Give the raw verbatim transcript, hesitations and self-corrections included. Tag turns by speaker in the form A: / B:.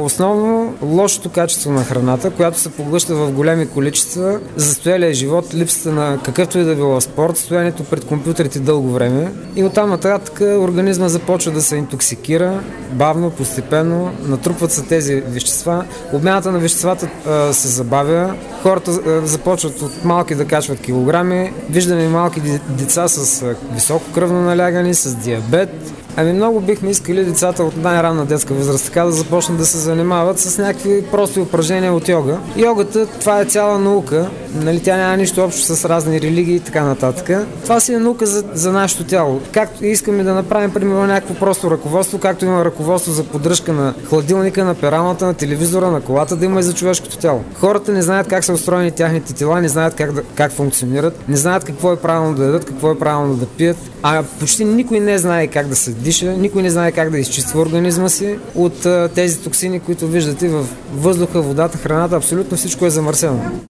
A: Основно лошото качество на храната, която се поглъща в големи количества, застоялия живот, липсата на какъвто и да било спорт, стоянето пред компютрите дълго време и оттам нататък организма започва да се интоксикира бавно, постепенно, натрупват се тези вещества, обмяната на веществата а, се забавя, хората а, започват от малки да качват килограми, виждаме малки деца с а, високо кръвно налягане, с диабет. Ами много бихме искали децата от най-ранна детска възраст така да започнат да се занимават с някакви прости упражнения от йога. Йогата, това е цяла наука, нали, тя няма нищо общо с разни религии и така нататък. Това си е наука за, за нашето тяло. Както искаме да направим, примерно, някакво просто ръководство, както има ръководство за поддръжка на хладилника, на пералната, на телевизора, на колата, да има и за човешкото тяло. Хората не знаят как са устроени тяхните тела, не знаят как, да, как функционират, не знаят какво е правилно да ядат, какво е правилно да пият, а почти никой не знае как да се диша, никой не знае как да изчиства организма си от тези токсини, които виждате в въздуха, водата, храната, абсолютно всичко е замърсено.